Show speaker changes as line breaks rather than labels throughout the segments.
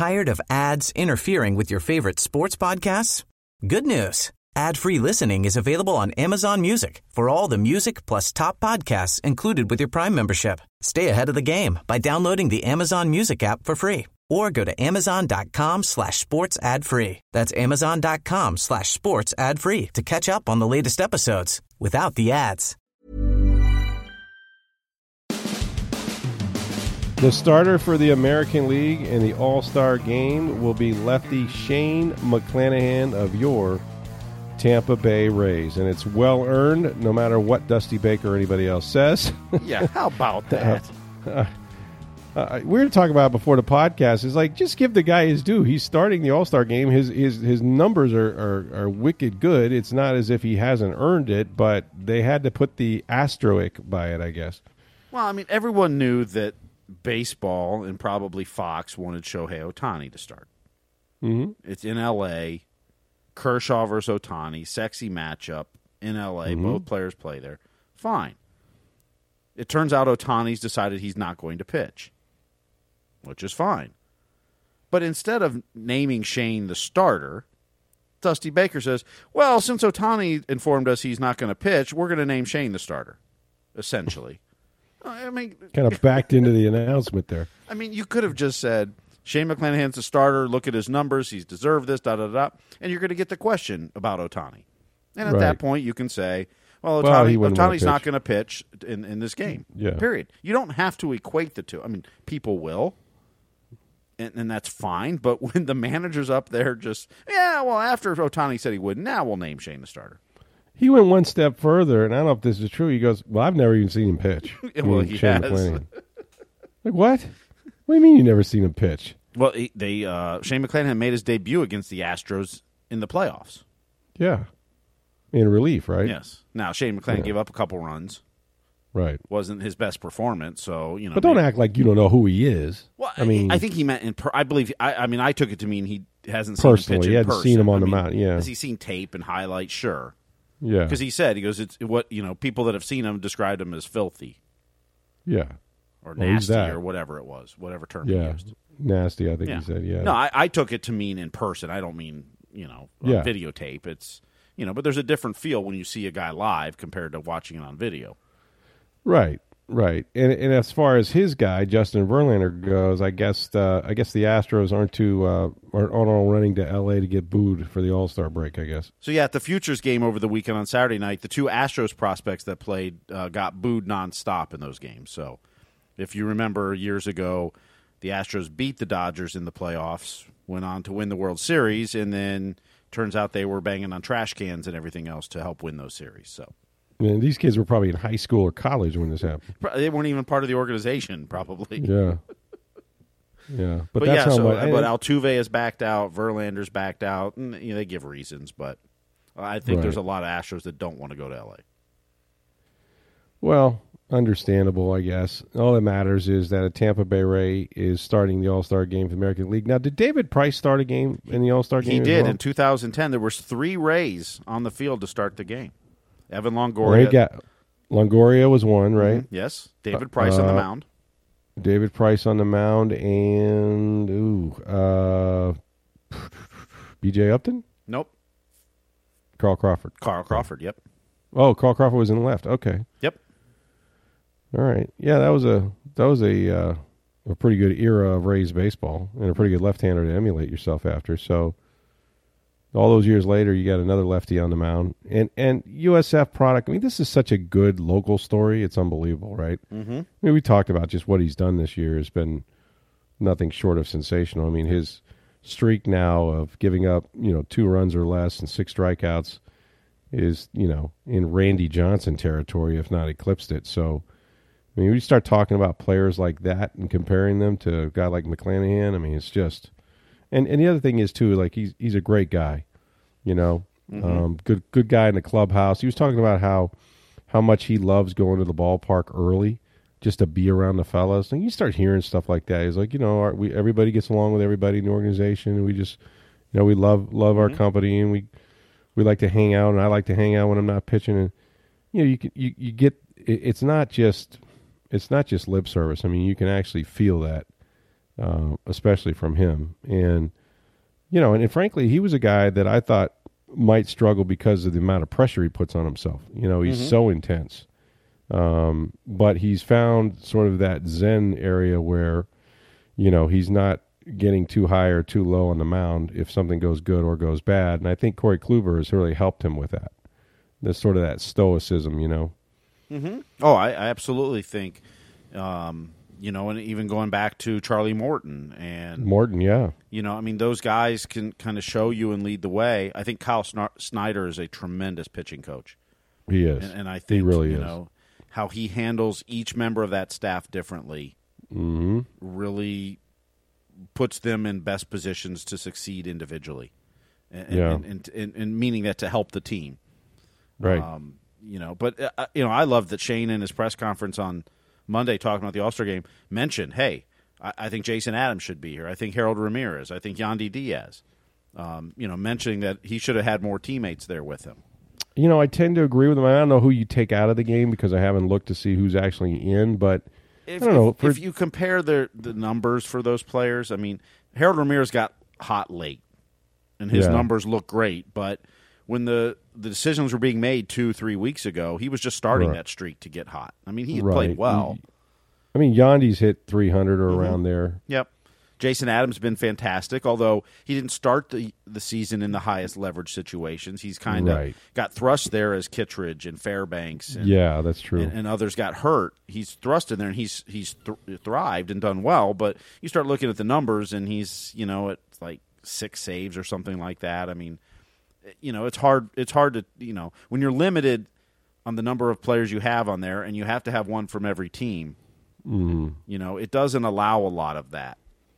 Tired of ads interfering with your favorite sports podcasts? Good news. Ad-free listening is available on Amazon Music for all the music plus top podcasts included with your Prime membership. Stay ahead of the game by downloading the Amazon Music app for free or go to amazon.com/sports ad free. That's amazon.com/sports ad free to catch up on the latest episodes without the ads.
The starter for the American League in the All-Star Game will be lefty Shane McClanahan of your Tampa Bay Rays, and it's well-earned no matter what Dusty Baker or anybody else says.
Yeah, how about that?
We were talking about before the podcast. It's like, just give the guy his due. He's starting the All-Star Game. His numbers are wicked good. It's not as if he hasn't earned it, but they had to put the asterisk by it, I guess.
Well, I mean, everyone knew that baseball and probably Fox wanted Shohei Ohtani to start.
Mm-hmm.
It's in L.A., Kershaw versus Ohtani, sexy matchup in L.A.
Mm-hmm.
Both players play there. Fine. It turns out Ohtani's decided he's not going to pitch, which is fine. But instead of naming Shane the starter, Dusty Baker says, well, since Ohtani informed us he's not going to pitch, we're going to name Shane the starter, essentially. I mean,
kind of backed into the announcement there.
I mean, you could have just said, Shane McClanahan's the starter, look at his numbers, he's deserved this, da-da-da, and you're going to get the question about Ohtani. And at that point, you can say, well, Ohtani's not going to pitch in this game, period. You don't have to equate the two. I mean, people will, and that's fine, but when the manager's up there just, after Ohtani said he would, now we'll name Shane the starter.
He went one step further, and I don't know if this is true. He goes, well, I've never even seen him pitch.
Well, he has.
McClanahan. Like, what? What do you mean you never seen him pitch?
Well, Shane McClanahan made his debut against the Astros in the playoffs.
Yeah. In relief, right?
Yes. Now, Shane McClanahan gave up a couple runs.
Right.
Wasn't his best performance, so,
But don't act like you don't know who he is.
Well,
I mean,
I think he meant, I took it to mean he hasn't seen him pitch in person.
He hadn't seen him on the mound, yeah.
Has he seen tape and highlights? Sure.
Yeah.
Because he goes, it's what, people that have seen him described him as filthy.
Yeah.
Or nasty or whatever it was, whatever term he used.
Nasty, I think he said, yeah.
No, I took it to mean in person. I don't mean, videotape. It's, but there's a different feel when you see a guy live compared to watching it on video.
Right. And as far as his guy, Justin Verlander, goes, I guess the Astros aren't all running to L.A. to get booed for the All-Star break, I guess.
So, at the Futures game over the weekend on Saturday night, the two Astros prospects that played got booed nonstop in those games. So, if you remember years ago, the Astros beat the Dodgers in the playoffs, went on to win the World Series, and then turns out they were banging on trash cans and everything else to help win those series. So,
and these kids were probably in high school or college when this happened.
They weren't even part of the organization, probably.
Yeah. Yeah. But that's how much.
But Altuve is backed out. Verlander's backed out. And, they give reasons, but I think there's a lot of Astros that don't want to go to L.A.
Well, understandable, I guess. All that matters is that a Tampa Bay Ray is starting the All-Star Game for the American League. Now, did David Price start a game in the All-Star Game?
He did.
Well?
In 2010, there was 3 Rays on the field to start the game. Evan Longoria.
Longoria was one, right?
Mm-hmm. Yes. David Price on the mound.
David Price on the mound and B.J. Upton?
Nope.
Carl Crawford.
Carl Crawford, yep.
Oh, Carl Crawford was in the left. Okay.
Yep.
All right. Yeah, that was a pretty good era of Rays baseball and a pretty good left-hander to emulate yourself after. So all those years later, you got another lefty on the mound. And USF product, I mean, this is such a good local story. It's unbelievable, right?
Mm-hmm.
I mean, we talked about just what he's done this year has been nothing short of sensational. I mean, his streak now of giving up, 2 runs or less and 6 strikeouts is, in Randy Johnson territory, if not eclipsed it. So, I mean, when you start talking about players like that and comparing them to a guy like McClanahan, I mean, it's just... And the other thing is, too, like, he's a great guy,
Mm-hmm.
Good guy in the clubhouse. He was talking about how much he loves going to the ballpark early just to be around the fellas. And you start hearing stuff like that. He's like, everybody gets along with everybody in the organization, and we just, we love our company, and we like to hang out, and I like to hang out when I'm not pitching. And you get it's not just lip service. I mean, you can actually feel that especially from him. And, and frankly, he was a guy that I thought might struggle because of the amount of pressure he puts on himself. He's so intense. But he's found sort of that Zen area where, he's not getting too high or too low on the mound if something goes good or goes bad. And I think Corey Kluber has really helped him with that. That's sort of that stoicism,
Mm-hmm. Oh, I absolutely think, and even going back to Charlie Morton.
Yeah.
Those guys can kind of show you and lead the way. I think Kyle Snyder is a tremendous pitching coach.
He is.
And I think,
he really is.
How he handles each member of that staff differently really puts them in best positions to succeed individually. And meaning that to help the team.
Right.
I love that Shane in his press conference on Monday talking about the All-Star game mentioned, hey, I think Jason Adams should be here. I think Harold Ramirez. I think Yandy Diaz. Mentioning that he should have had more teammates there with him.
I tend to agree with him. I don't know who you take out of the game because I haven't looked to see who's actually in, but I don't know.
If you compare the numbers for those players, Harold Ramirez got hot late, and his numbers look great, but when the decisions were being made 2-3 weeks ago, he was just starting that streak to get hot. He had played well.
Yandy's hit 300 or around there.
Yep. Jason Adams has been fantastic, although he didn't start the season in the highest leverage situations. He's kind of got thrust there as Kittredge and Fairbanks. And,
that's true.
And others got hurt. He's thrust in there, and he's thrived and done well. But you start looking at the numbers, and he's at like 6 saves or something like that. It's hard. It's hard to when you're limited on the number of players you have on there, and you have to have one from every team. It doesn't allow a lot of that.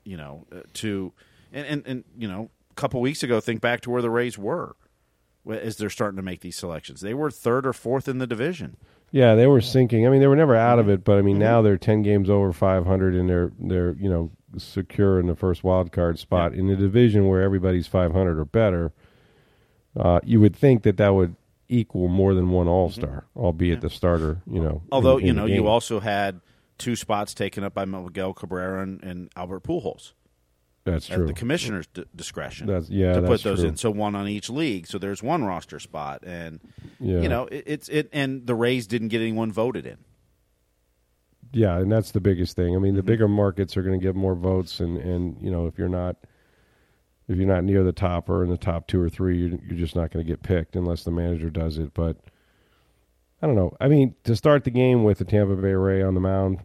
A couple weeks ago, think back to where the Rays were as they're starting to make these selections. They were 3rd or 4th in the division.
Yeah, they were sinking. They were never out of it, but now they're 10 games over 500, and they're secure in the first wild card spot in a division where everybody's 500 or better. You would think that would equal more than one All-Star, albeit the starter.
Although you also had 2 spots taken up by Miguel Cabrera and Albert Pujols.
That's true.
At the commissioner's discretion
to
put those
true.
in. So one on each league. So there's one roster spot, and and the Rays didn't get anyone voted in.
Yeah, and that's the biggest thing. The bigger markets are going to get more votes, and if you're not near the top or in the top 2 or 3, you're just not going to get picked unless the manager does it. But I don't know. To start the game with the Tampa Bay Ray on the mound,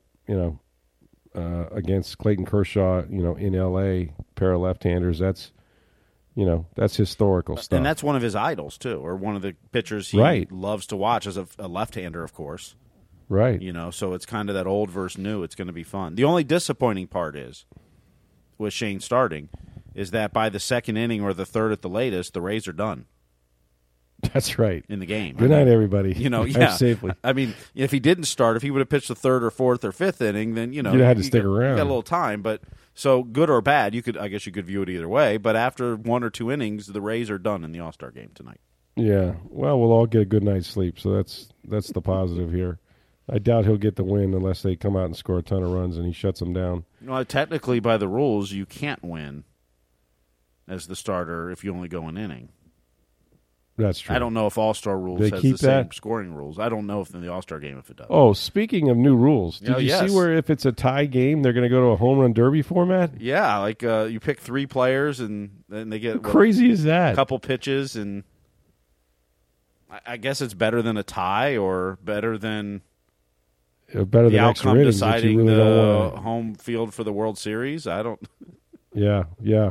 against Clayton Kershaw, in L.A., pair of left-handers, that's historical stuff.
And that's one of his idols, too, or one of the pitchers he loves to watch as a left-hander, of course.
Right.
So it's kind of that old versus new. It's going to be fun. The only disappointing part is, with Shane starting, is that by the 2nd inning or the 3rd at the latest, the Rays are done.
That's right.
In the game.
Good night, everybody. Safely.
If he didn't start, if he would have pitched the 3rd or 4th or 5th inning, then
you'd have had to stick around.
You got a little time, but so good or bad, I guess you could view it either way. But after 1 or 2 innings, the Rays are done in the All-Star game tonight.
Yeah. Well, we'll all get a good night's sleep, so that's the positive here. I doubt he'll get the win unless they come out and score a ton of runs and he shuts them down.
Well, technically, by the rules, you can't win as the starter if you only go an inning.
That's true.
I don't know if All-Star rules has the same scoring rules. I don't know if in the All-Star game if it does.
Oh, speaking of new rules, did you see where if it's a tie game, they're going to go to a home run derby format?
Yeah, like you pick 3 players and then they get
how crazy is that?
A couple pitches, and I guess it's better than a tie or better than the outcome deciding the home field for the World Series. I don't.
Yeah.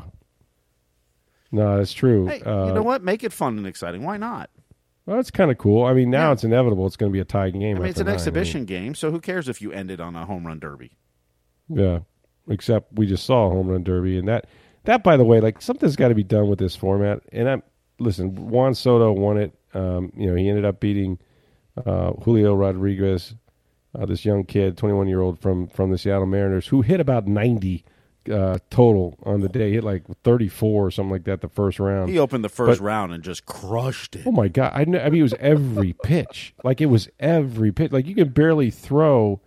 No, that's true.
Hey, you know what? Make it fun and exciting. Why not?
Well, it's kind of cool. Now it's inevitable. It's going to be a tie game.
It's an exhibition game, so who cares if you end it on a home run derby?
Yeah, except we just saw a home run derby, and that by the way, something's got to be done with this format. And listen, Juan Soto won it. He ended up beating Julio Rodriguez, this young kid, 21-year-old from the Seattle Mariners, who hit about 90 total on the day. Hit like 34 or something like that the first round.
He opened the first round and just crushed it.
Oh my God. It was every pitch. It was every pitch. You can barely throw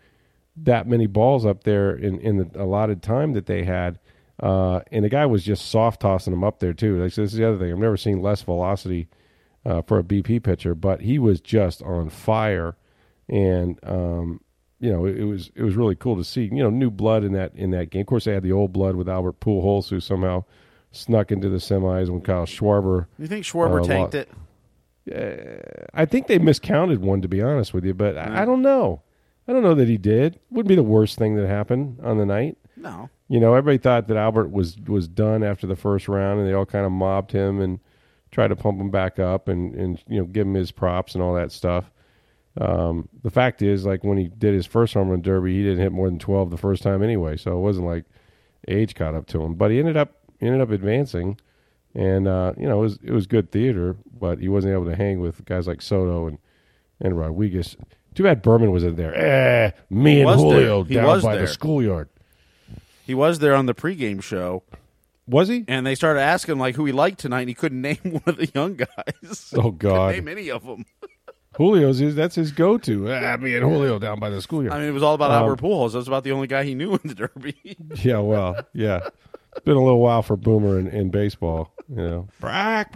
that many balls up there in the allotted time that they had. And the guy was just soft tossing them up there too. Like, so this is the other thing. I've never seen less velocity for a BP pitcher, but he was just on fire. And it was really cool to see. New blood in that game. Of course, they had the old blood with Albert Pujols, who somehow snuck into the semis when Kyle Schwarber.
You think Schwarber tanked it?
I think they miscounted one, to be honest with you, but I don't know. I don't know that he did. Wouldn't be the worst thing that happened on the night.
No.
Everybody thought that Albert was done after the first round, and they all kind of mobbed him and tried to pump him back up and give him his props and all that stuff. The fact is, like, when he did his first home run derby, he didn't hit more than 12 the first time anyway, so it wasn't like age caught up to him. But he ended up advancing, and it was good theater, but he wasn't able to hang with guys like Soto and Rodriguez. Too bad Berman was in there. Me and Julio down by the schoolyard.
He was there on the pregame show.
Was he?
And they started asking him who he liked tonight, and he couldn't name one of the young guys.
Oh, God.
Couldn't name any of them.
That's his go-to. Me and Julio down by the schoolyard.
I mean, it was all about Albert Pujols. That was about the only guy he knew in the Derby.
Yeah, well, yeah. It's been a little while for Boomer in baseball, But,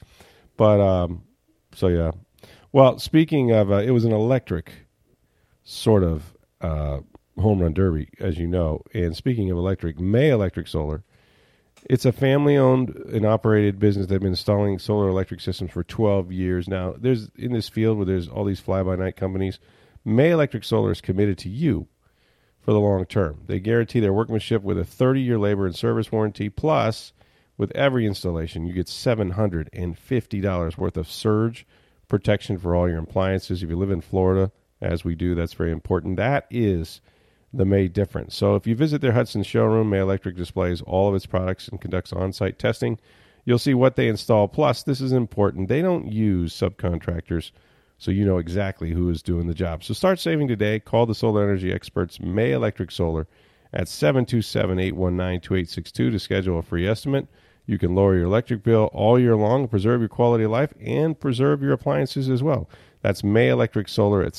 so, yeah. Well, speaking of, it was an electric sort of home run derby, as you know. And speaking of electric, May Electric Solar, it's a family-owned and operated business. They've been installing solar electric systems for 12 years now. There's in this field where there's all these fly-by-night companies, May Electric Solar is committed to you for the long term. They guarantee their workmanship with a 30-year labor and service warranty. Plus, with every installation, you get $750 worth of surge protection for all your appliances. If you live in Florida, as we do, that's very important. That is the May difference. So if you visit their Hudson showroom, May Electric displays all of its products and conducts on-site testing. You'll see what they install. Plus, this is important, they don't use subcontractors, so you know exactly who is doing the job. So start saving today. Call the solar energy experts, May Electric Solar, at 727-819-2862 to schedule a free estimate. You can lower your electric bill all year long, preserve your quality of life, and preserve your appliances as well. That's May Electric Solar at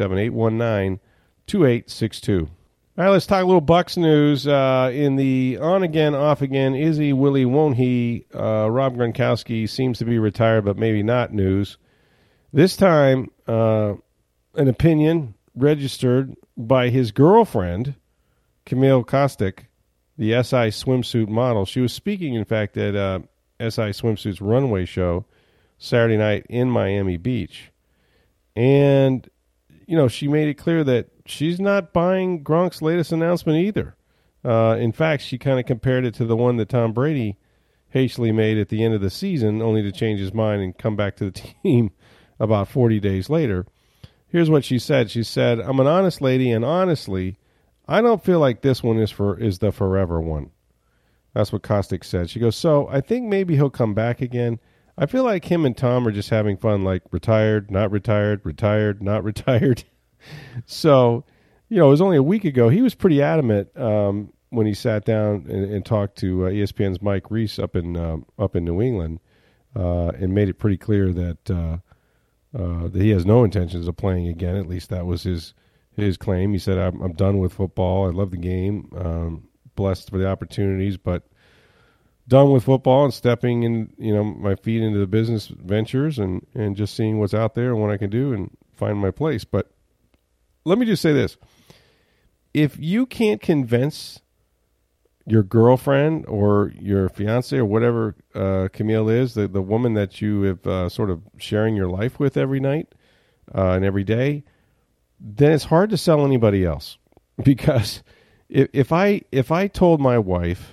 727-819-2862. All right, let's talk a little Bucks news. In the on-again, off-again, is he, will he, won't he, Rob Gronkowski seems to be retired, but maybe not news. This time, an opinion registered by his girlfriend, Camille Kostek, the SI swimsuit model. She was speaking, in fact, at SI Swimsuit's runway show Saturday night in Miami Beach. And, she made it clear that she's not buying Gronk's latest announcement either. In fact, she kind of compared it to the one that Tom Brady hastily made at the end of the season, only to change his mind and come back to the team about 40 days later. Here's what she said. She said, "I'm an honest lady, and honestly, I don't feel like this one is the forever one." That's what Kostek said. She goes, "So I think maybe he'll come back again. I feel like him and Tom are just having fun, like retired, not retired, retired, not retired." So, it was only a week ago. He was pretty adamant when he sat down and talked to ESPN's Mike Reese up in New England and made it pretty clear that he has no intentions of playing again. At least that was his claim. He said, I'm done with football. I love the game. Blessed for the opportunities, but done with football and stepping in, my feet into the business ventures and just seeing what's out there and what I can do and find my place. But let me just say this. If you can't convince your girlfriend or your fiance or whatever Camille is, the woman that you have sort of sharing your life with every night and every day, then it's hard to sell anybody else. Because if I told my wife,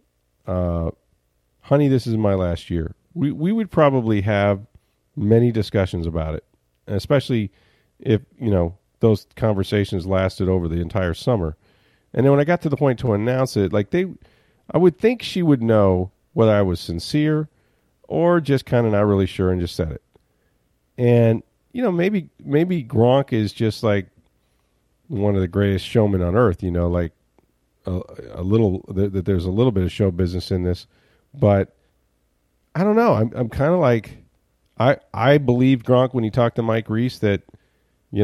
honey, this is my last year, we would probably have many discussions about it, especially if, those conversations lasted over the entire summer. And then when I got to the point to announce it, I would think she would know whether I was sincere or just kind of not really sure and just said it. And, maybe Gronk is just like one of the greatest showmen on earth, that there's a little bit of show business in this. But I don't know. I'm kind of like, I believed Gronk when he talked to Mike Reese that,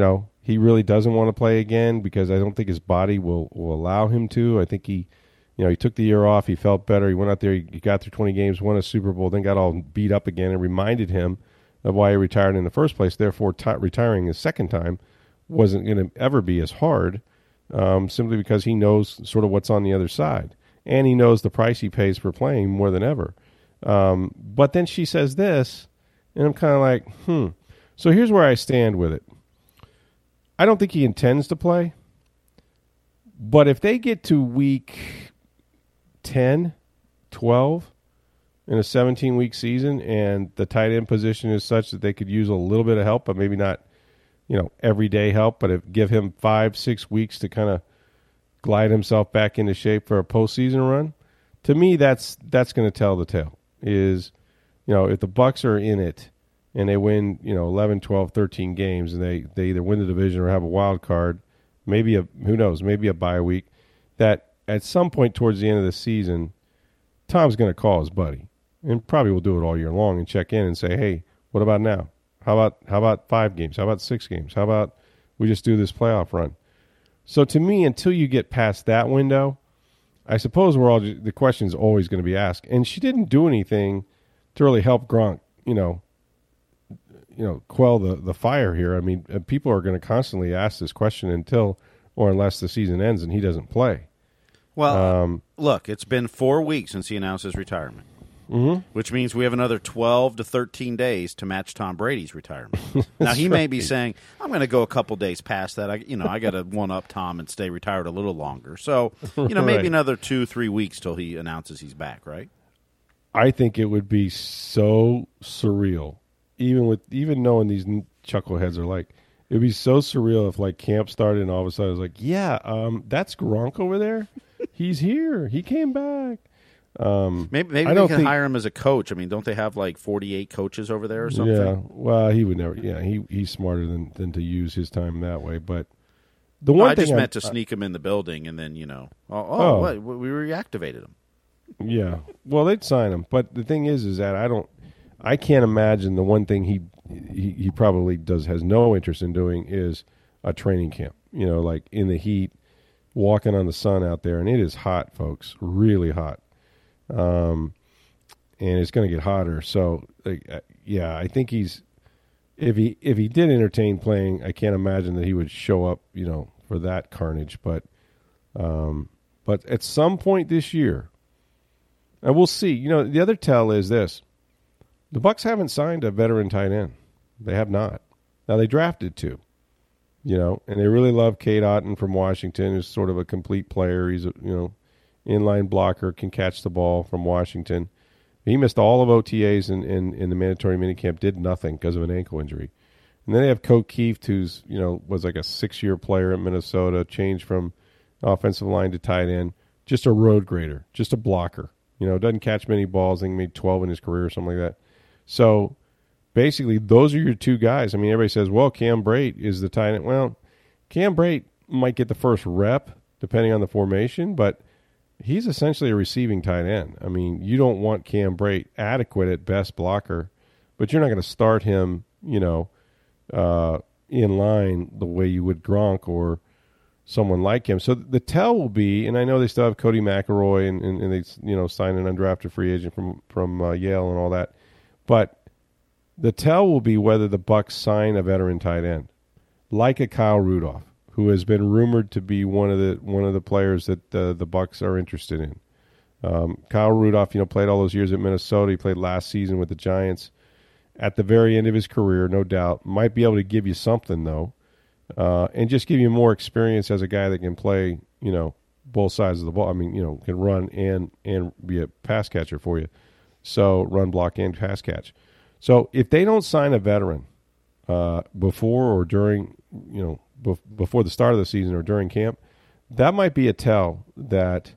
he really doesn't want to play again because I don't think his body will allow him to. I think he took the year off. He felt better. He went out there. He got through 20 games, won a Super Bowl, then got all beat up again, and reminded him of why he retired in the first place. Therefore, retiring a second time wasn't going to ever be as hard, simply because he knows sort of what's on the other side. And he knows the price he pays for playing more than ever. But then she says this, and I'm kind of like, So here's where I stand with it. I don't think he intends to play. But if they get to week 10, 12 in a 17-week season and the tight end position is such that they could use a little bit of help, but maybe not, everyday help, but give him 5-6 weeks to kind of glide himself back into shape for a postseason run, to me that's going to tell the tale. Is, if the Bucs are in it and they win, 11, 12, 13 games, and they either win the division or have a wild card, maybe who knows, maybe a bye week, that at some point towards the end of the season, Tom's going to call his buddy, and probably will do it all year long, and check in and say, hey, what about now? How about 5 games? How about 6 games? How about we just do this playoff run? So to me, until you get past that window, I suppose the question's always going to be asked. And she didn't do anything to really help Gronk, quell the fire here. I mean, people are going to constantly ask this question until or unless the season ends and he doesn't play.
Well, look, it's been 4 weeks since he announced his retirement, which means we have another 12 to 13 days to match Tom Brady's retirement. Now, he may be saying, I'm going to go a couple days past that. I got to one-up Tom and stay retired a little longer. So, maybe another 2-3 weeks till he announces he's back, right?
I think it would be so surreal, even knowing these chuckleheads are like, it would be so surreal if camp started and all of a sudden it was like, that's Gronk over there. He's here. He came back.
Maybe they can hire him as a coach. I mean, don't they have 48 coaches over there or something?
Yeah. Well, he would never. Yeah, he's smarter than to use his time that way. But the one thing I just
meant to sneak him in the building and then what? We reactivated him.
Yeah. Well, they'd sign him, but the thing is that I can't imagine the one thing he probably has no interest in doing is a training camp. In the heat, walking on the sun out there, and it is hot, folks, really hot. And it's going to get hotter. So, I think if he did entertain playing, I can't imagine that he would show up, for that carnage. But at some point this year, and we'll see. The other tell is this: the Bucs haven't signed a veteran tight end. They have not. Now they drafted 2. And they really love Cade Otton from Washington, who's sort of a complete player. He's a inline blocker, can catch the ball from Washington. He missed all of OTAs in the mandatory minicamp, did nothing because of an ankle injury. And then they have Coke Keith, who's, was like a 6-year player at Minnesota, changed from offensive line to tight end, just a road grader, just a blocker. Doesn't catch many balls. I think he made 12 in his career or something like that. So basically, those are your 2 guys. I mean, everybody says, well, Cam Brate is the tight end. Well, Cam Brate might get the first rep, depending on the formation, but he's essentially a receiving tight end. I mean, you don't want Cam Brate adequate at best blocker, but you're not going to start him, in line the way you would Gronk or someone like him. So the tell will be, and I know they still have Cody McElroy and they signed an undrafted free agent from Yale and all that, but the tell will be whether the Bucs sign a veteran tight end, like a Kyle Rudolph, who has been rumored to be one of the players that the Bucs are interested in. Kyle Rudolph, played all those years at Minnesota. He played last season with the Giants. At the very end of his career, no doubt, might be able to give you something though, and just give you more experience as a guy that can play, both sides of the ball. I mean, can run and be a pass catcher for you. So run, block, and pass catch. So if they don't sign a veteran before or during, before the start of the season or during camp, that might be a tell that,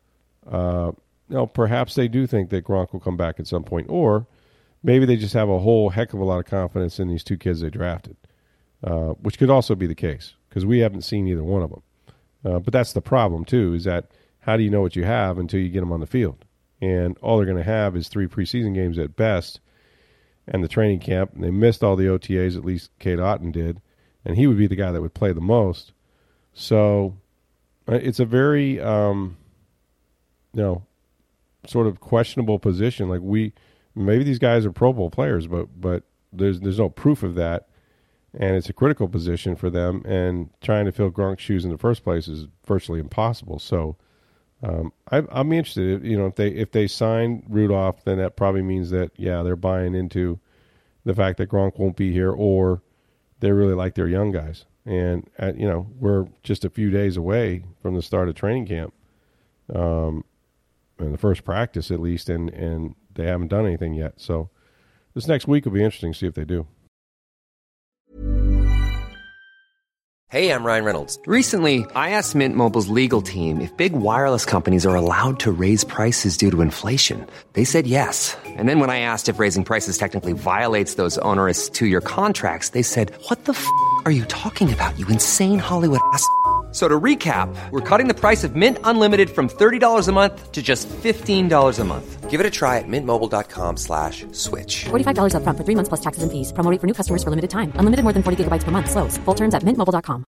perhaps they do think that Gronk will come back at some point, or maybe they just have a whole heck of a lot of confidence in these 2 kids they drafted, which could also be the case because we haven't seen either one of them. But that's the problem too, is that how do you know what you have until you get them on the field? And all they're going to have is 3 preseason games at best and the training camp. And they missed all the OTAs, at least Cade Otton did. and he would be the guy that would play the most. So it's a very, sort of questionable position. Like maybe these guys are Pro Bowl players, but there's no proof of that, and it's a critical position for them. And trying to fill Gronk's shoes in the first place is virtually impossible. So I'm interested. If they sign Rudolph, then that probably means that they're buying into the fact that Gronk won't be here, or they really like their young guys. And we're just a few days away from the start of training camp. In the first practice at least, and they haven't done anything yet. So this next week will be interesting to see if they do.
Hey, I'm Ryan Reynolds. Recently, I asked Mint Mobile's legal team if big wireless companies are allowed to raise prices due to inflation. They said yes. And then when I asked if raising prices technically violates those onerous 2-year contracts, they said, "What the f*** are you talking about, you insane Hollywood ass?" So to recap, we're cutting the price of Mint Unlimited from $30 a month to just $15 a month. Give it a try at mintmobile.com/switch.
$45 up front for 3 months plus taxes and fees. Promo rate for new customers for limited time. Unlimited more than 40 gigabytes per month. Slows full terms at mintmobile.com.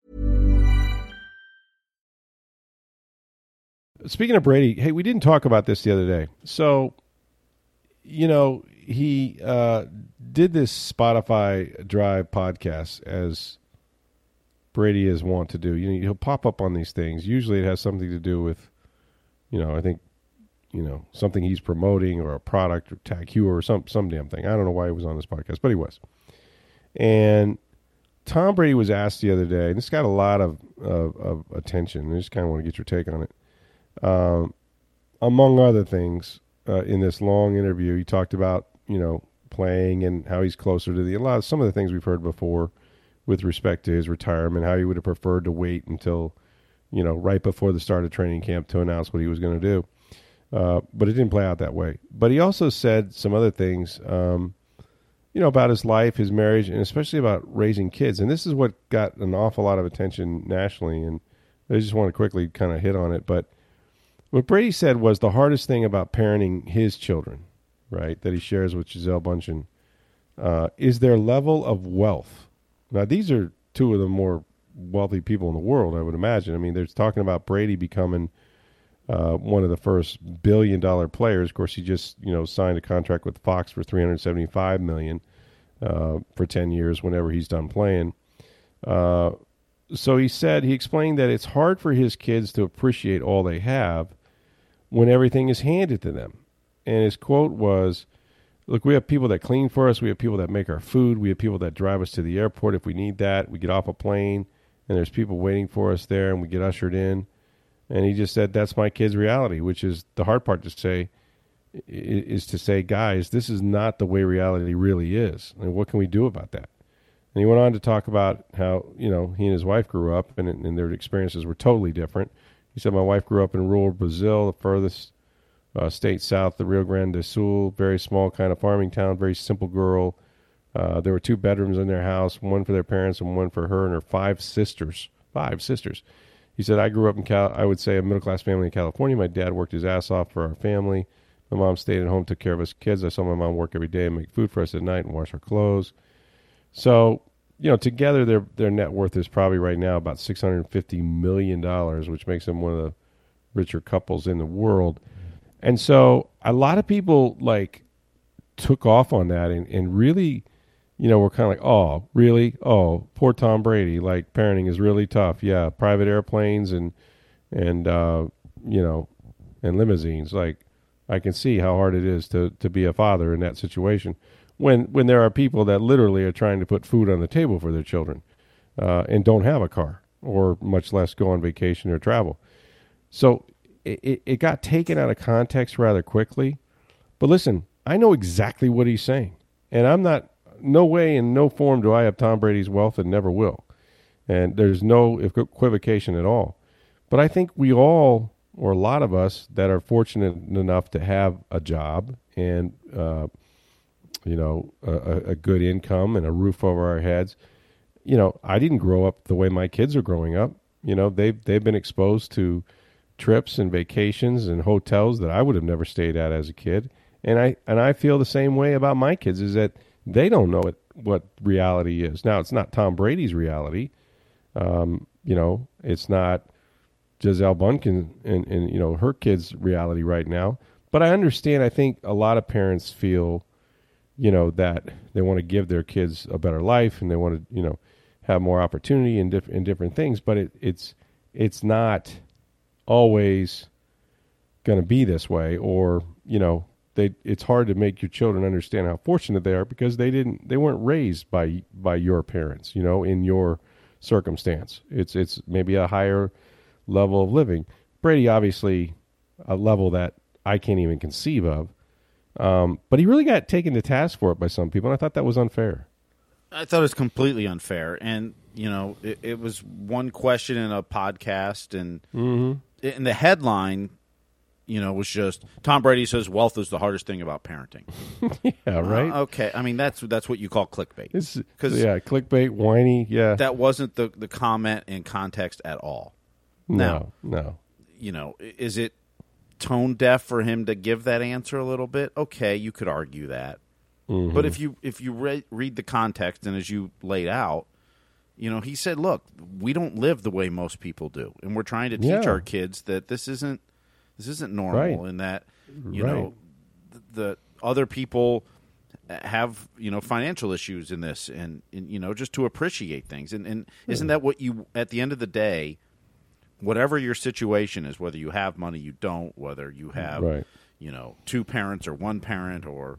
Speaking of Brady, hey, we didn't talk about this the other day. So, he did this Spotify Drive podcast, as Brady is wont to do. He'll pop up on these things. Usually it has something to do with, I think, something he's promoting, or a product, or Tag Heuer, or some damn thing. I don't know why he was on this podcast, but he was. And Tom Brady was asked the other day, and this got a lot of attention. I just kind of want to get your take on it. Among other things, in this long interview, he talked about, playing and how he's closer to some of the things we've heard before with respect to his retirement, how he would have preferred to wait until, right before the start of training camp to announce what he was going to do. But it didn't play out that way. But he also said some other things, about his life, his marriage, and especially about raising kids. And this is what got an awful lot of attention nationally. And I just want to quickly kind of hit on it. But what Brady said was the hardest thing about parenting his children, right, that he shares with Gisele Bündchen, is their level of wealth. Now, these are two of the more wealthy people in the world, I would imagine. I mean, they're talking about Brady becoming one of the first billion-dollar players. Of course, he just signed a contract with Fox for $375 million for 10 years whenever he's done playing. So he explained that it's hard for his kids to appreciate all they have when everything is handed to them. And his quote was, "Look, we have people that clean for us. We have people that make our food. We have people that drive us to the airport if we need that. We get off a plane, and there's people waiting for us there, and we get ushered in." And he just said, that's my kid's reality, which is the hard part to say, is to say, guys, this is not the way reality really is. And what can we do about that? And he went on to talk about how, he and his wife grew up, and their experiences were totally different. He said, my wife grew up in rural Brazil, the furthest state south, the Rio Grande do Sul, very small kind of farming town, very simple girl. There were 2 bedrooms in their house, one for their parents and one for her and her 5 sisters. 5 sisters. He said, I grew up in, I would say, a middle-class family in California. My dad worked his ass off for our family. My mom stayed at home, took care of us kids. I saw my mom work every day and make food for us at night and wash our clothes. So, together their net worth is probably right now about $650 million, which makes them one of the richer couples in the world. And so a lot of people, took off on that and really, we're kind of like, oh, really? Oh, poor Tom Brady. Parenting is really tough. Yeah, private airplanes and limousines. I can see how hard it is to be a father in that situation when there are people that literally are trying to put food on the table for their children and don't have a car, or much less go on vacation or travel. So it got taken out of context rather quickly. But listen, I know exactly what he's saying, and I'm not. No way in no form do I have Tom Brady's wealth, and never will. And there's no equivocation at all. But I think we all, or a lot of us that are fortunate enough to have a job and, a good income and a roof over our heads, I didn't grow up the way my kids are growing up. They've been exposed to trips and vacations and hotels that I would have never stayed at as a kid. And I feel the same way about my kids, is that they don't know what reality is. Now, it's not Tom Brady's reality. It's not Gisele Bündchen and her kids' reality right now. But I understand. I think a lot of parents feel, that they want to give their kids a better life and they want to, have more opportunity in different things. But it's not always going to be this way, or it's hard to make your children understand how fortunate they are because they weren't raised by your parents, in your circumstance. It's maybe a higher level of living. Brady, obviously, a level that I can't even conceive of. But he really got taken to task for it by some people, and I thought that was unfair.
I thought it was completely unfair. And, it was one question in a podcast, and in the headline, was just, Tom Brady says wealth is the hardest thing about parenting.
Yeah, right?
Okay. I mean, that's what you call clickbait.
Clickbait, whiny, yeah.
That wasn't the comment in context at all.
No.
Is it tone deaf for him to give that answer a little bit? Okay, you could argue that. Mm-hmm. But if you read the context, and as you laid out, he said, look, we don't live the way most people do, and we're trying to teach our kids that this isn't normal, right. And that the other people have financial issues in this, and just to appreciate things, and isn't that what you, at the end of the day, whatever your situation is, whether you have money, you don't, whether you have two parents or one parent, or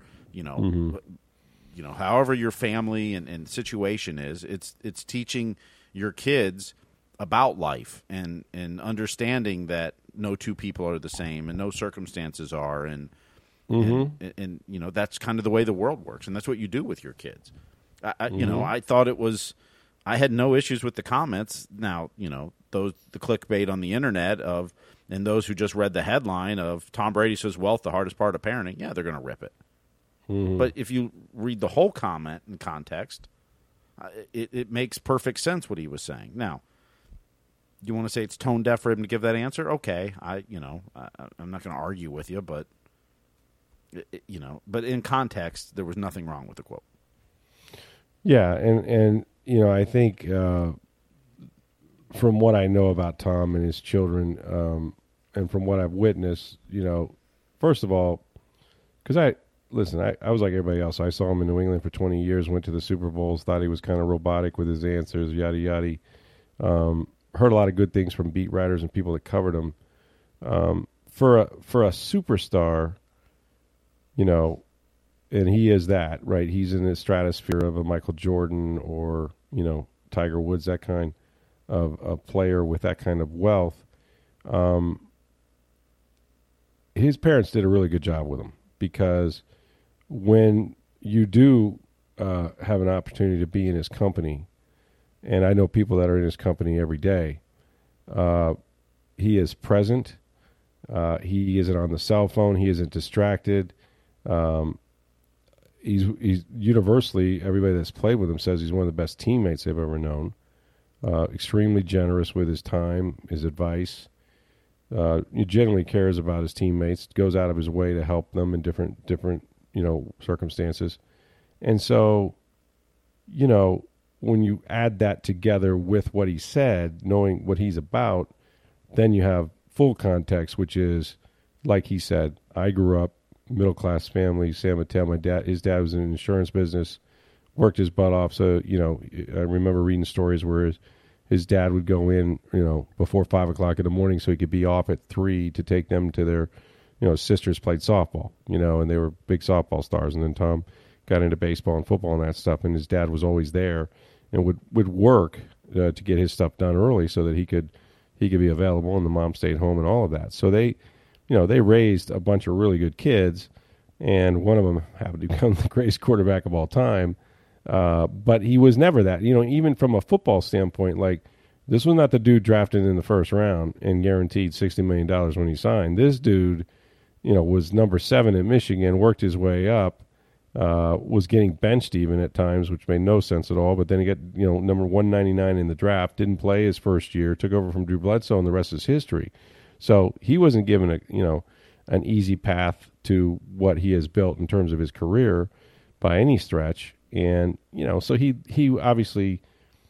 however your family and situation is, it's teaching your kids about life and understanding that no two people are the same and no circumstances are, and that's kind of the way the world works, and that's what you do with your kids. I thought I had no issues with the comments. Now, the clickbait on the internet and those who just read the headline of Tom Brady says wealth the hardest part of parenting, yeah, they're going to rip it. Mm-hmm. But if you read the whole comment in context, it makes perfect sense what he was saying. Now, you want to say it's tone deaf for him to give that answer? Okay, I'm not going to argue with you, but but in context, there was nothing wrong with the quote.
Yeah, and I think from what I know about Tom and his children, and from what I've witnessed, first of all, because I was like everybody else. I saw him in New England for 20 years, went to the Super Bowls, thought he was kind of robotic with his answers, yada, yada. Heard a lot of good things from beat writers and people that covered him. For a superstar, and he is that, right? He's in the stratosphere of a Michael Jordan or, Tiger Woods, that kind of a player with that kind of wealth. His parents did a really good job with him, because when you do have an opportunity to be in his company, and I know people that are in his company every day, he is present. He isn't on the cell phone. He isn't distracted. He's universally, everybody that's played with him says he's one of the best teammates they've ever known. Extremely generous with his time, his advice. He generally cares about his teammates, goes out of his way to help them in different circumstances. And so, when you add that together with what he said, knowing what he's about, then you have full context, which is, like he said, I grew up middle-class family, San Mateo. His dad was in an insurance business, worked his butt off. So, I remember reading stories where his dad would go in, before 5 o'clock in the morning so he could be off at 3 to take them to their, sisters played softball, and they were big softball stars. And then Tom got into baseball and football and that stuff, and his dad was always there and would work to get his stuff done early so that he could be available, and the mom stayed home and all of that. So they raised a bunch of really good kids, and one of them happened to become the greatest quarterback of all time. But he was never that. Even from a football standpoint, like, this was not the dude drafted in the first round and guaranteed $60 million when he signed. This dude, was number 7 at Michigan, worked his way up, was getting benched even at times, which made no sense at all. But then he got, number 199 in the draft, didn't play his first year, took over from Drew Bledsoe, and the rest is history. So he wasn't given an easy path to what he has built in terms of his career by any stretch. And, so he obviously,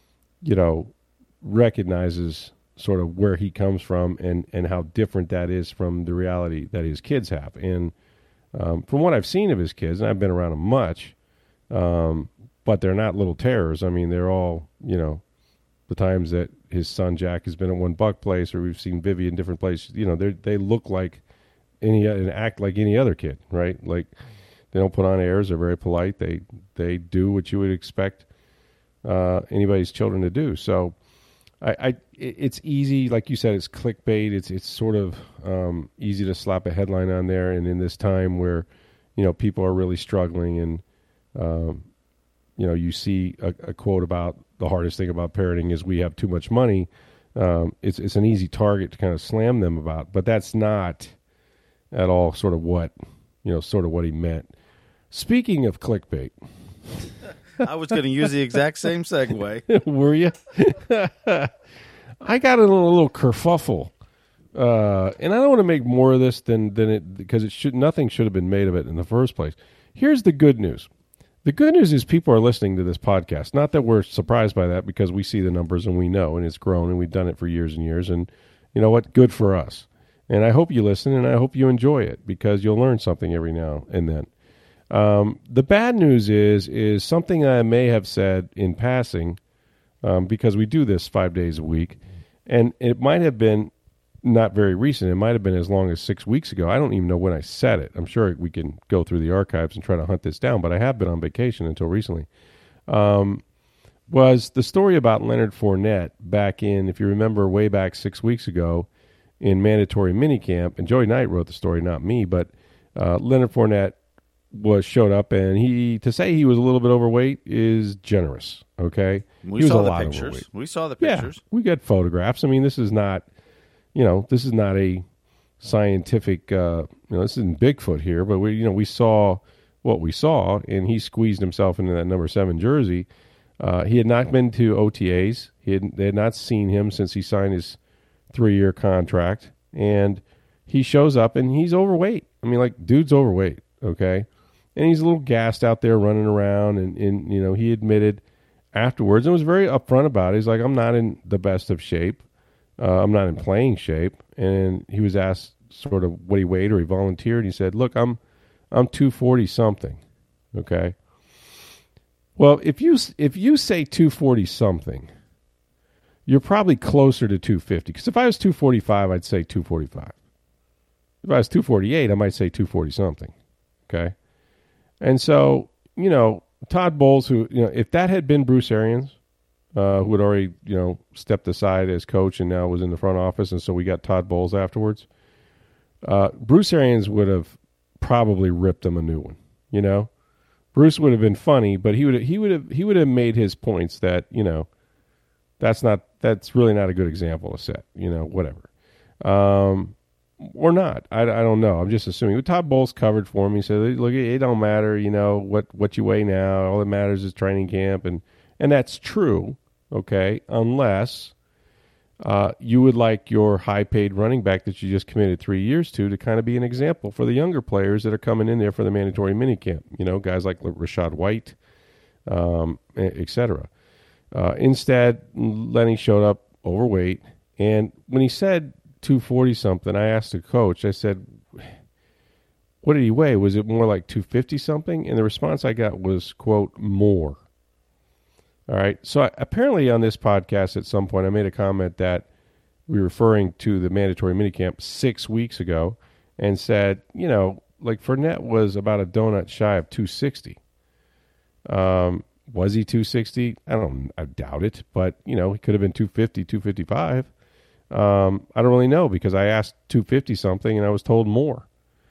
recognizes sort of where he comes from and how different that is from the reality that his kids have. And from what I've seen of his kids, and I've been around them much, but they're not little terrors. I mean, they're all, the times that his son Jack has been at one Buck place, or we've seen Vivi in different places, they look like and act like any other kid, right? Like, they don't put on airs. They're very polite. They do what you would expect anybody's children to do. So it's easy, like you said, it's clickbait. It's sort of easy to slap a headline on there. And in this time where, people are really struggling, and you see a quote about the hardest thing about parenting is we have too much money. It's an easy target to kind of slam them about, but that's not at all sort of what he meant. Speaking of clickbait,
I was going to use the exact same segue.
Were you? I got a little kerfuffle, and I don't want to make more of this than it, because nothing should have been made of it in the first place. Here's the good news. The good news is people are listening to this podcast. Not that we're surprised by that, because we see the numbers and we know, and it's grown, and we've done it for years and years. And you know what? Good for us. And I hope you listen, and I hope you enjoy it, because you'll learn something every now and then. The bad news is something I may have said in passing, because we do this 5 days a week, and it might have been not very recent. It might have been as long as 6 weeks ago. I don't even know when I said it. I'm sure we can go through the archives and try to hunt this down, but I have been on vacation until recently. Was the story about Leonard Fournette back in, if you remember, way back 6 weeks ago, in mandatory minicamp, and Joey Knight wrote the story, not me, but Leonard Fournette showed up, and to say he was a little bit overweight is generous. Okay,
we saw the pictures. We saw the pictures.
Yeah, we got photographs. I mean, this is not a scientific. This isn't Bigfoot here, but we saw what we saw, and he squeezed himself into that number 7 jersey. He had not been to OTAs. They had not seen him since he signed his 3-year contract, and he shows up and he's overweight. I mean, like, dude's overweight, okay? And he's a little gassed out there running around, and he admitted afterwards, and was very upfront about it. He's like, I'm not in the best of shape. I'm not in playing shape. And he was asked sort of what he weighed, or he volunteered. He said, look, I'm 240 something, okay? Well, if you say 240 something, you're probably closer to 250. Because if I was 245, I'd say 245. If I was 248, I might say 240 something. Okay? And so, Todd Bowles, who, if that had been Bruce Arians, who had already, stepped aside as coach and now was in the front office, and so we got Todd Bowles afterwards, Bruce Arians would have probably ripped him a new one. Bruce would have been funny, but he would have made his points that, that's really not a good example to set, whatever. Or not. I don't know. I'm just assuming. Todd Bowles covered for him. He said, look, it don't matter, what you weigh now. All that matters is training camp. And that's true, okay, unless you would like your high-paid running back that you just committed 3 years to kind of be an example for the younger players that are coming in there for the mandatory minicamp. Guys like Rachaad White, et cetera. Instead, Lenny showed up overweight, and when he said 240 something, I asked the coach, I said, what did he weigh? Was it more like 250 something? And the response I got was, quote, more. All right. So apparently on this podcast at some point, I made a comment that we were referring to the mandatory minicamp 6 weeks ago, and said, like Fournette was about a donut shy of 260. Was he 260? I doubt it, but he could have been 250, 255. I don't really know, because I asked 250 something and I was told more.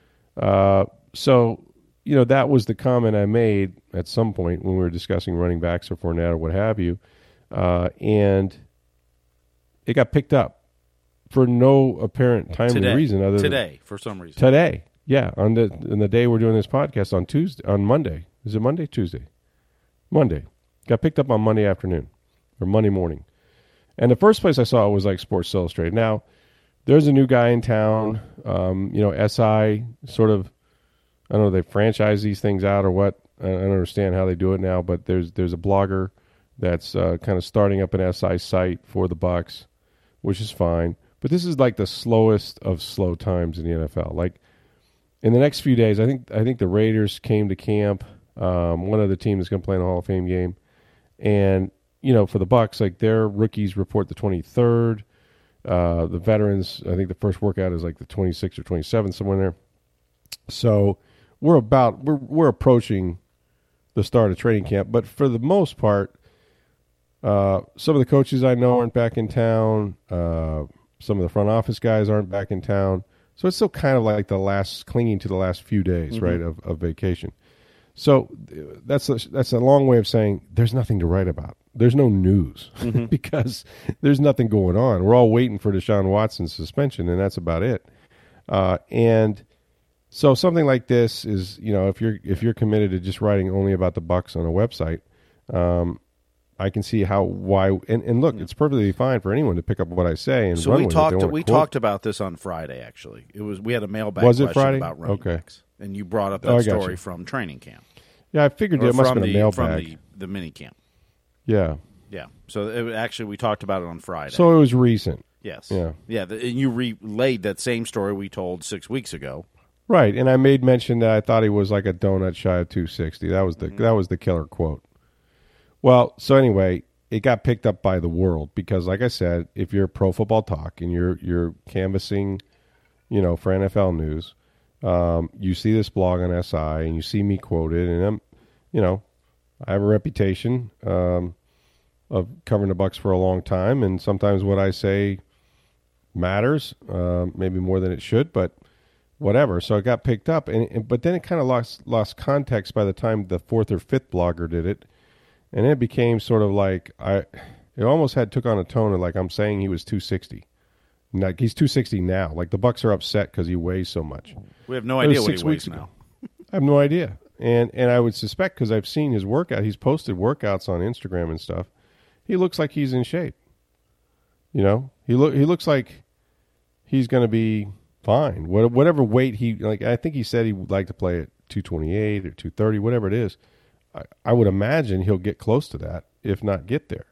So, that was the comment I made at some point when we were discussing running backs or Fournette or what have you. And it got picked up for no apparent timely reason other than
for some reason.
Today. Yeah. On the day we're doing this podcast on Monday. Is it Monday? Tuesday? Monday. Got picked up on Monday afternoon or Monday morning. And the first place I saw it was like Sports Illustrated. Now, there's a new guy in town, SI sort of, I don't know, they franchise these things out or what. I don't understand how they do it now, but there's a blogger that's kind of starting up an SI site for the Bucs, which is fine. But this is like the slowest of slow times in the NFL. Like in the next few days, I think the Raiders came to camp. One of the teams is going to play in the Hall of Fame game, and for the Bucs, like their rookies report the 23rd. The veterans, I think the first workout is like the 26th or 27th, somewhere in there. So we're approaching the start of training camp, but for the most part, some of the coaches I know aren't back in town. Some of the front office guys aren't back in town. So it's still kind of like clinging to the last few days, right, of vacation. So that's a long way of saying there's nothing to write about. There's no news because there's nothing going on. We're all waiting for Deshaun Watson's suspension, and that's about it. And so something like this is, if you're committed to just writing only about the Bucs on a website, I can see why. And look, it's perfectly fine for anyone to pick up what I say and run with it.
We talked about this on Friday. Actually, we had a mailbag question about running backs, and you brought up that story from training camp.
Yeah, I figured it must have been a mailbag
from the mini camp.
Yeah.
Yeah. So actually, we talked about it on Friday.
So it was recent.
Yes.
Yeah.
Yeah. And you relayed that same story we told 6 weeks ago.
Right, and I made mention that I thought he was like a donut shy of 260. That was the killer quote. Well, so anyway, it got picked up by the world because, like I said, if you're Pro Football Talk and you're canvassing, for NFL news, you see this blog on SI and you see me quoted, and I have a reputation of covering the Bucs for a long time, and sometimes what I say matters, maybe more than it should, but whatever. So it got picked up, but then it kind of lost context by the time the fourth or fifth blogger did it, and it became sort of like it almost took on a tone of like I'm saying he was 260. Like he's 260 now. Like the Bucs are upset because he weighs so much.
We have no idea what he weighs now.
I have no idea, and I would suspect because I've seen his workout. He's posted workouts on Instagram and stuff. He looks like he's in shape. He looks like he's going to be fine. Whatever weight I think he said he would like to play at 228 or 230, whatever it is. I would imagine he'll get close to that, if not get there.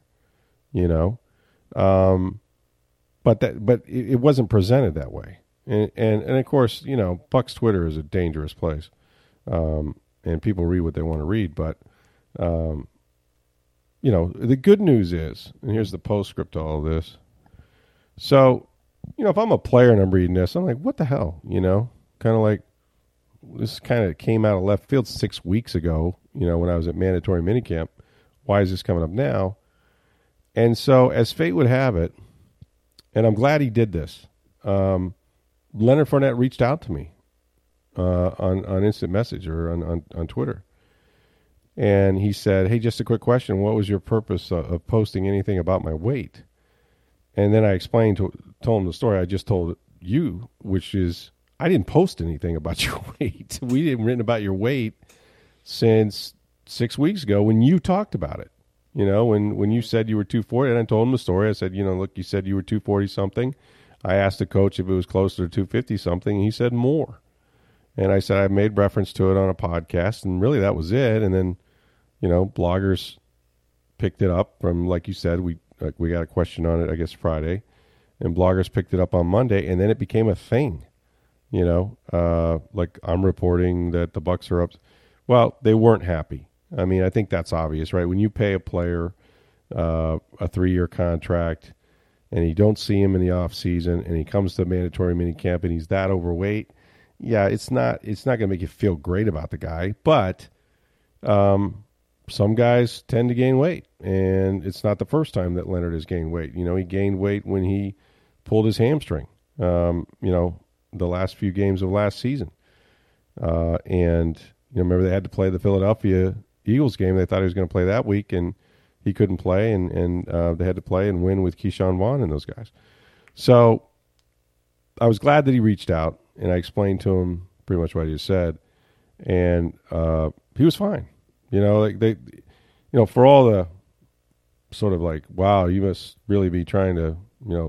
But it wasn't presented that way. And of course, Bucs Twitter is a dangerous place. And people read what they want to read, but the good news is, and here's the postscript to all of this. So, if I'm a player and I'm reading this, I'm like, what the hell? Kind of like this kind of came out of left field 6 weeks ago, when I was at mandatory minicamp. Why is this coming up now? And so as fate would have it, and I'm glad he did this, Leonard Fournette reached out to me on instant message or on Twitter. And he said, hey, just a quick question. What was your purpose of posting anything about my weight? And then I told him the story I just told you, which is I didn't post anything about your weight. We hadn't written about your weight since 6 weeks ago when you talked about it. When you said you were 240, and I told him the story. I said, look, you said you were 240-something. I asked the coach if it was closer to 250-something, and he said more. And I said I made reference to it on a podcast, and really that was it. And then, bloggers picked it up from, like you said, we got a question on it, I guess, Friday. And bloggers picked it up on Monday, and then it became a thing. Like I'm reporting that the Bucs are up. Well, they weren't happy. I mean, I think that's obvious, right? When you pay a player a 3-year contract and you don't see him in the off season and he comes to mandatory minicamp and he's that overweight, yeah, it's not going to make you feel great about the guy. But some guys tend to gain weight, and it's not the first time that Leonard has gained weight. He gained weight when he pulled his hamstring, the last few games of last season. And remember they had to play the Philadelphia Eagles game. They thought he was going to play that week, and he couldn't play, and they had to play and win with Keyshawn Vaughn and those guys. So I was glad that he reached out, and I explained to him pretty much what he just said, and he was fine. For all the sort of like, wow, you must really be trying to,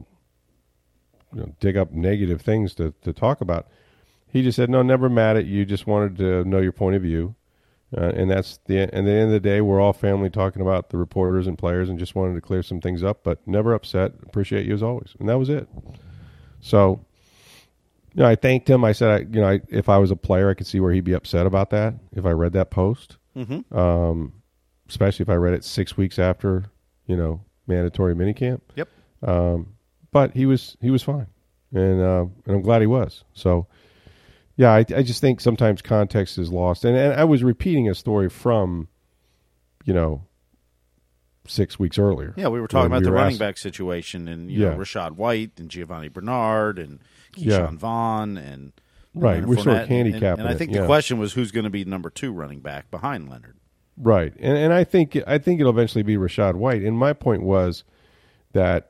dig up negative things to talk about. He just said, no, never mad at you. Just wanted to know your point of view. And that's at the end of the day, we're all family talking about the reporters and players and just wanted to clear some things up, but never upset. Appreciate you as always. And that was it. So, I thanked him. I said, if I was a player, I could see where he'd be upset about that if I read that post, especially if I read it 6 weeks after, mandatory minicamp.
Yep.
But he was fine, and I'm glad he was. So, yeah, I just think sometimes context is lost. And I was repeating a story from, 6 weeks earlier.
Yeah, we were talking about the running back situation and, Rachaad White and Giovanni Bernard and Keyshawn Vaughn and
right. We're sort of handicapping
and I think the question was who's going to be number 2 running back behind Leonard.
Right. And I think it'll eventually be Rachaad White. And my point was that,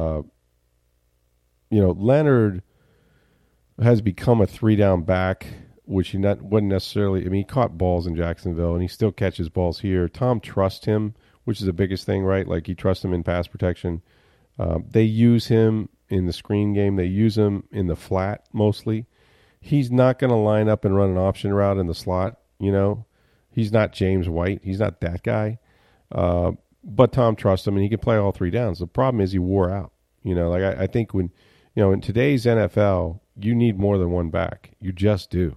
Leonard has become a 3-down back, which wasn't necessarily. I mean, he caught balls in Jacksonville, and he still catches balls here. Tom trusts him, which is the biggest thing, right? Like, he trusts him in pass protection. They use him in the screen game. They use him in the flat mostly. He's not going to line up and run an option route in the slot, He's not James White. He's not that guy. But Tom trusts him, and he can play all 3 downs. The problem is he wore out. I think when, in today's NFL, you need more than one back. You just do.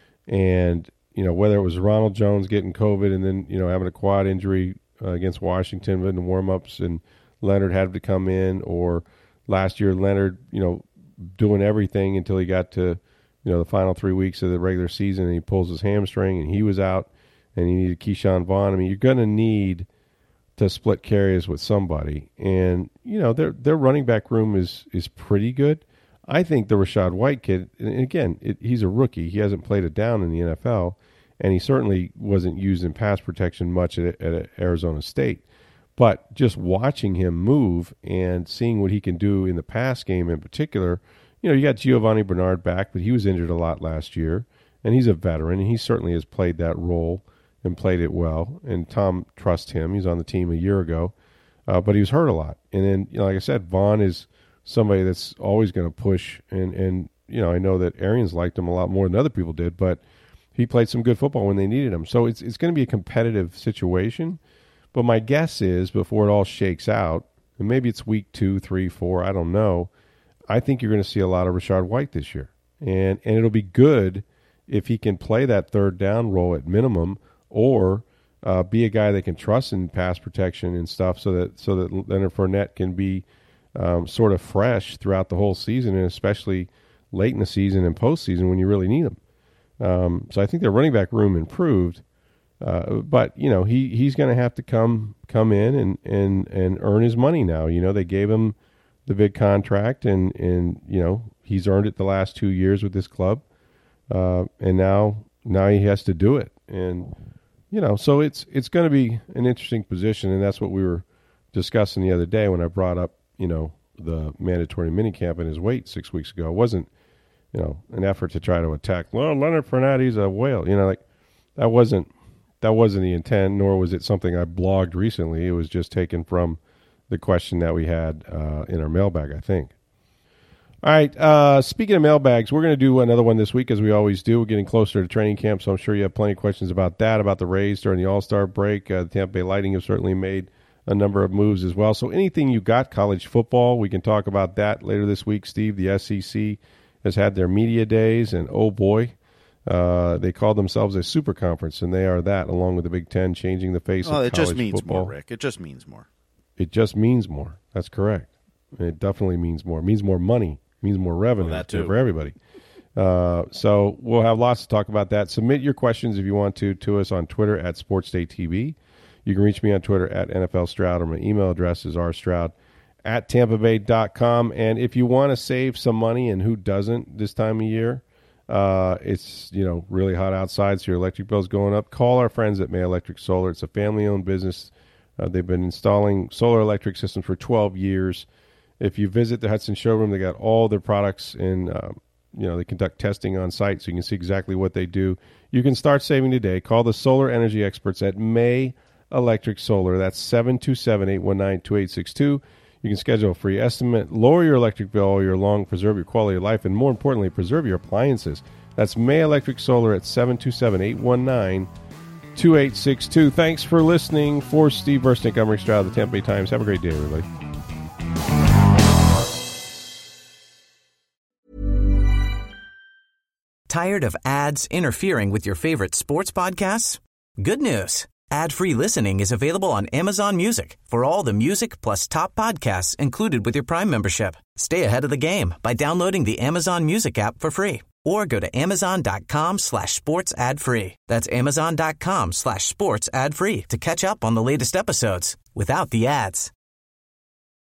And, whether it was Ronald Jones getting COVID and then, having a quad injury against Washington in the warm-ups and Leonard had to come in, or last year Leonard, doing everything until he got to, the final 3 weeks of the regular season and he pulls his hamstring and he was out and you needed Keyshawn Vaughn. I mean, you're going to need to split carries with somebody. And, their running back room is pretty good. I think the Rachaad White kid, and again, he's a rookie. He hasn't played a down in the NFL, and he certainly wasn't used in pass protection much at Arizona State. But just watching him move and seeing what he can do in the pass game in particular, you got Giovanni Bernard back, but he was injured a lot last year, and he's a veteran, and he certainly has played that role and played it well. And Tom trusts him. He's on the team a year ago, but he was hurt a lot. And then, like I said, Vaughn is somebody that's always going to push, and I know that Arians liked him a lot more than other people did, but he played some good football when they needed him. So it's going to be a competitive situation. But my guess is before it all shakes out, and maybe it's week 2, 3, 4, I don't know, I think you're going to see a lot of Rachaad White this year. And it'll be good if he can play that 3rd down role at minimum, or be a guy they can trust in pass protection and stuff, so that Leonard Fournette can be sort of fresh throughout the whole season, and especially late in the season and postseason when you really need them. So I think their running back room improved, but he's going to have to come in and earn his money now. They gave him the big contract, and he's earned it the last 2 years with this club, and now he has to do it. And so it's going to be an interesting position, and that's what we were discussing the other day when I brought up the mandatory minicamp and his weight 6 weeks ago. It wasn't, an effort to try to attack, well, Leonard Fournette, he's a whale. That wasn't the intent, nor was it something I blogged recently. It was just taken from the question that we had in our mailbag, I think. All right, speaking of mailbags, we're going to do another one this week, as we always do. We're getting closer to training camp, so I'm sure you have plenty of questions about that, about the Rays during the All-Star break. The Tampa Bay Lightning have certainly made a number of moves as well. So anything you got college football, we can talk about that later this week, Steve. The SEC has had their media days, and oh boy, they call themselves a super conference, and they are that, along with the Big Ten, changing the face of college football. It just means
more, Rick. It just means more.
It just means more. That's correct. It definitely means more. It means more money. It means more revenue for everybody. So we'll have lots to talk about that. Submit your questions if you want to us on Twitter at SportsDayTV. You can reach me on Twitter at NFL Stroud, or my email address is rstroud@tampabay.com. And if you want to save some money, and who doesn't this time of year, it's really hot outside, so your electric bill's going up, call our friends at May Electric Solar. It's a family-owned business. They've been installing solar electric systems for 12 years. If you visit the Hudson showroom, they got all their products, and they conduct testing on site, so you can see exactly what they do. You can start saving today. Call the solar energy experts at May Electric Solar. That's 727-819-2862. You can schedule a free estimate, lower your electric bill all year long, preserve your quality of life, and more importantly, preserve your appliances. That's May Electric Solar at 727-819-2862. 2862. Thanks for listening. For Steve Burstick, I'm Rick Stroud of the Tampa Bay Times. Have a great day, everybody.
Tired of ads interfering with your favorite sports podcasts? Good news. Ad-free listening is available on Amazon Music for all the music plus top podcasts included with your Prime membership. Stay ahead of the game by downloading the Amazon Music app for free or go to amazon.com/sports ad free. That's amazon.com/sports ad free to catch up on the latest episodes without the ads.